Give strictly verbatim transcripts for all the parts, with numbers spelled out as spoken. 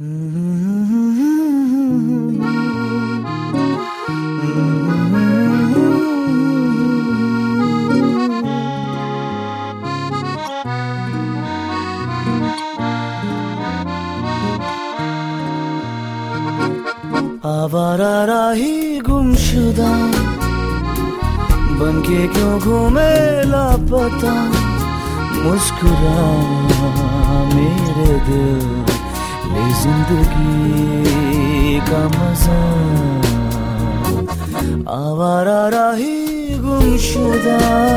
आवारा राही गुमशुदा बनके क्यों घूमे लापता, मुस्कुरा मेरे दिल ले जिंदगी का मजा। आवारा राही गुमशुदा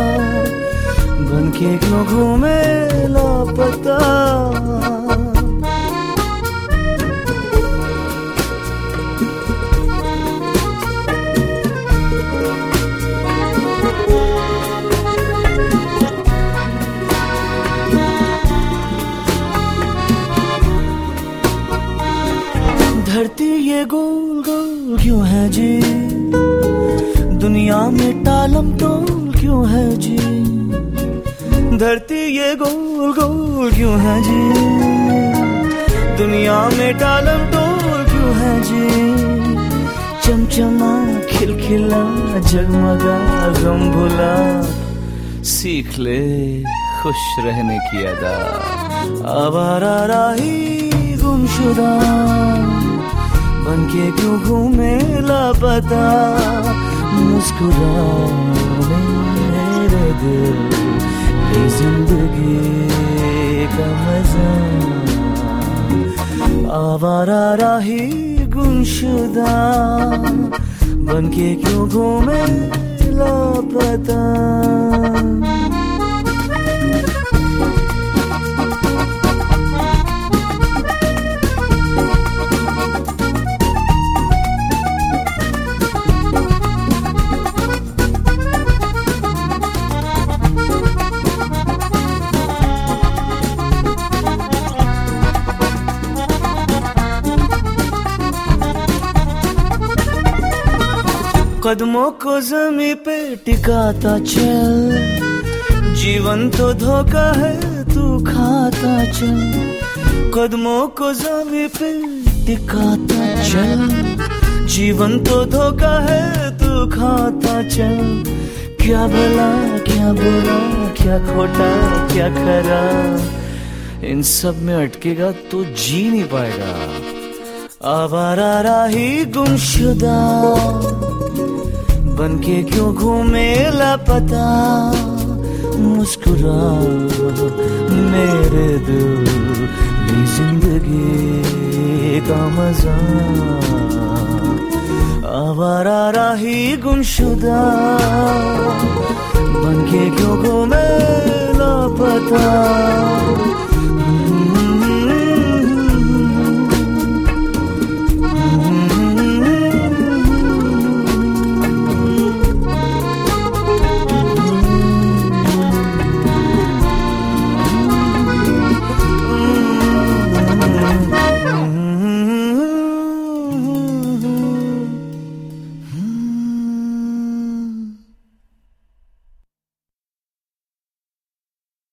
बनके क्यों घूमे लापता, धरती ये गोल गोल क्यों है जी, दुनिया में टालम टोल क्यों है जी। धरती ये गोल गोल क्यों है जी, दुनिया में टालम टोल क्यों है जी। चमचमा खिलखिला जगमगा गम भुला, सीख ले खुश रहने की अदा। आवारा राही गुमशुदा बनके क्यों घूमे लापता, मुस्कुरा मेरे दिल ये जिंदगी का मजा। आवारा राही गुमशुदा बनके क्यों घूमे लापता। कदमों को ज़मीं पे टिकाता चल, जीवन तो धोखा है तू खाता चल। कदमों को ज़मीं पे टिकाता चल, जीवन तो धोखा है तू खाता चल। क्या भला क्या बुरा क्या खोटा क्या खरा, इन सब में अटकेगा तो जी नहीं पाएगा। आवारा राही गुमशुदा बनके क्यों घूमे लापता, मुस्कुरा मेरे दिल ये जिंदगी का मजा। आवारा राही गुमशुदा बनके क्यों घूमे लापता।